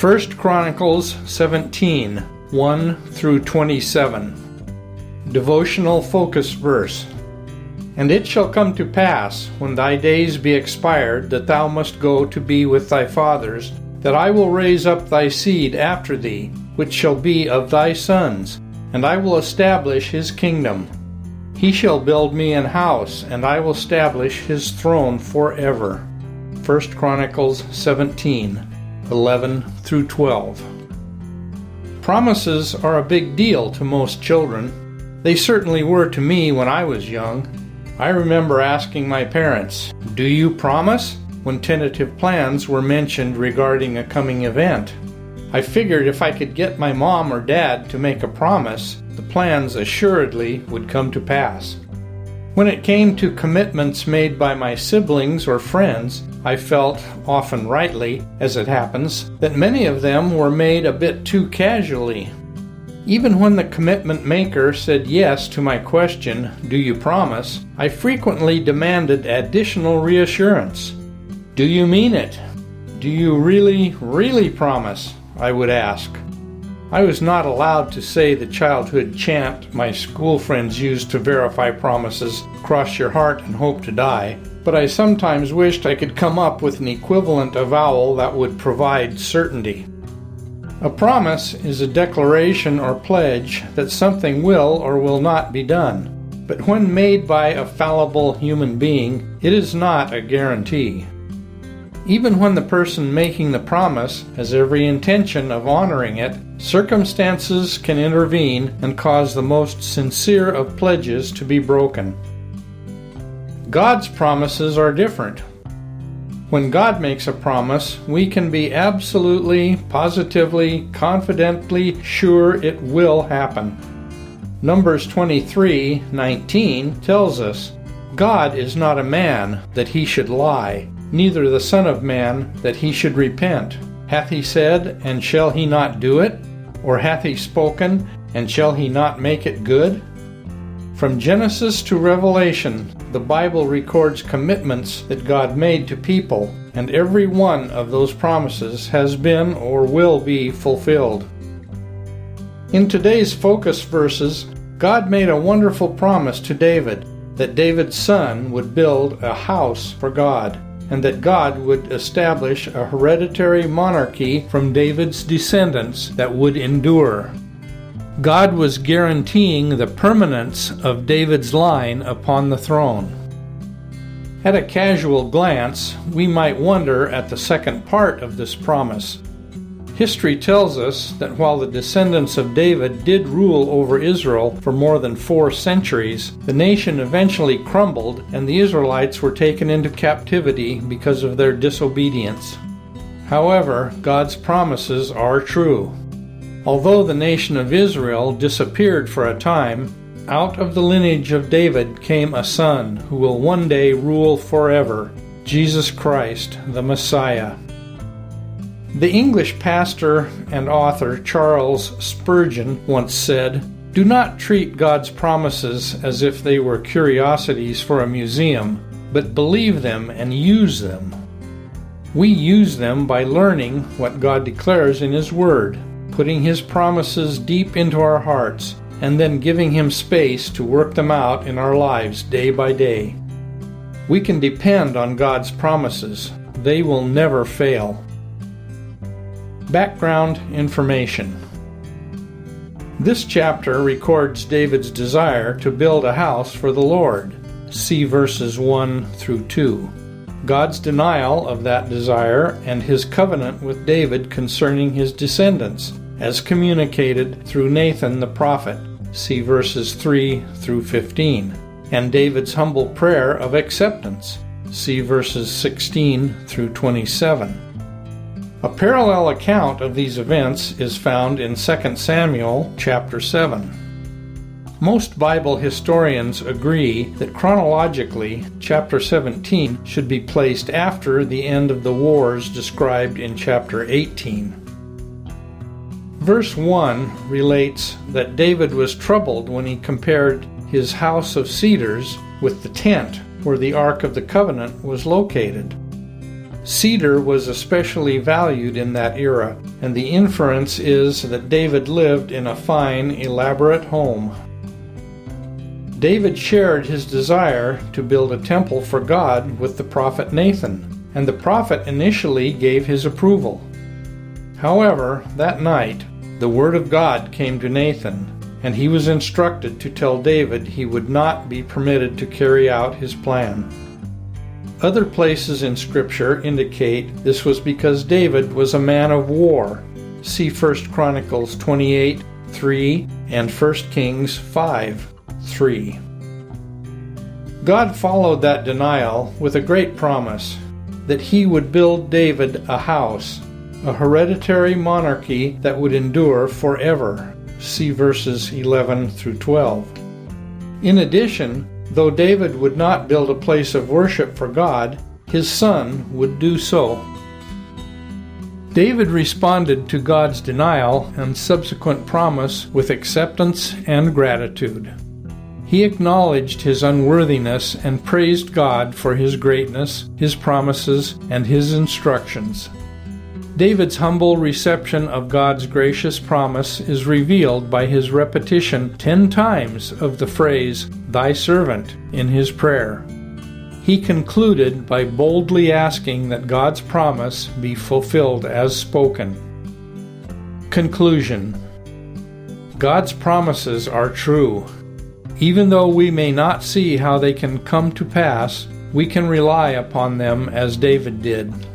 1 Chronicles 17, 1 through 27. Devotional focus verse. And it shall come to pass, when thy days be expired, that thou must go to be with thy fathers, that I will raise up thy seed after thee, which shall be of thy sons, and I will establish his kingdom. He shall build me an house, and I will establish his throne forever. 1 Chronicles 17, 11 through 12. Promises are a big deal to most children. They certainly were to me when I was young. I remember asking my parents, "Do you promise?" when tentative plans were mentioned regarding a coming event. I figured if I could get my mom or dad to make a promise, the plans assuredly would come to pass. When it came to commitments made by my siblings or friends, I felt, often rightly, as it happens, that many of them were made a bit too casually. Even when the commitment maker said yes to my question, "Do you promise?" I frequently demanded additional reassurance. "Do you mean it? Do you really promise?" I would ask. I was not allowed to say the childhood chant my school friends used to verify promises, "Cross your heart and hope to die," but I sometimes wished I could come up with an equivalent avowal that would provide certainty. A promise is a declaration or pledge that something will or will not be done, but when made by a fallible human being, it is not a guarantee. Even when the person making the promise has every intention of honoring it, circumstances can intervene and cause the most sincere of pledges to be broken. God's promises are different. When God makes a promise, we can be absolutely, positively, confidently sure it will happen. Numbers 23:19 tells us, "God is not a man that he should lie, neither the Son of Man that he should repent. Hath he said, and shall he not do it? Or hath he spoken, and shall he not make it good?" From Genesis to Revelation, the Bible records commitments that God made to people, and every one of those promises has been or will be fulfilled. In today's focus verses, God made a wonderful promise to David that David's son would build a house for God, and that God would establish a hereditary monarchy from David's descendants that would endure. God was guaranteeing the permanence of David's line upon the throne. At a casual glance, we might wonder at the second part of this promise. History tells us that while the descendants of David did rule over Israel for more than 4 centuries, the nation eventually crumbled and the Israelites were taken into captivity because of their disobedience. However, God's promises are true. Although the nation of Israel disappeared for a time, out of the lineage of David came a son who will one day rule forever, Jesus Christ, the Messiah. The English pastor and author Charles Spurgeon once said, "Do not treat God's promises as if they were curiosities for a museum, but believe them and use them." We use them by learning what God declares in His Word, putting His promises deep into our hearts, and then giving Him space to work them out in our lives day by day. We can depend on God's promises. They will never fail. Background information. This chapter records David's desire to build a house for the Lord. See verses 1 through 2. God's denial of that desire and His covenant with David concerning his descendants, as communicated through Nathan the prophet. See verses 3 through 15. And David's humble prayer of acceptance. See verses 16 through 27. A parallel account of these events is found in 2 Samuel chapter 7. Most Bible historians agree that chronologically, chapter 17 should be placed after the end of the wars described in chapter 18. Verse 1 relates that David was troubled when he compared his house of cedars with the tent where the Ark of the Covenant was located. Cedar was especially valued in that era, and the inference is that David lived in a fine, elaborate home. David shared his desire to build a temple for God with the prophet Nathan, and the prophet initially gave his approval. However, that night, the word of God came to Nathan, and he was instructed to tell David he would not be permitted to carry out his plan. Other places in Scripture indicate this was because David was a man of war. See 1 Chronicles 28:3 and 1 Kings 5:3. God followed that denial with a great promise that he would build David a house, a hereditary monarchy that would endure forever. See verses 11 through 12. In addition, though David would not build a place of worship for God, his son would do so. David responded to God's denial and subsequent promise with acceptance and gratitude. He acknowledged his unworthiness and praised God for his greatness, his promises, and his instructions. David's humble reception of God's gracious promise is revealed by his repetition 10 times of the phrase, "Thy servant," in his prayer. He concluded by boldly asking that God's promise be fulfilled as spoken. Conclusion. God's promises are true. Even though we may not see how they can come to pass, we can rely upon them as David did.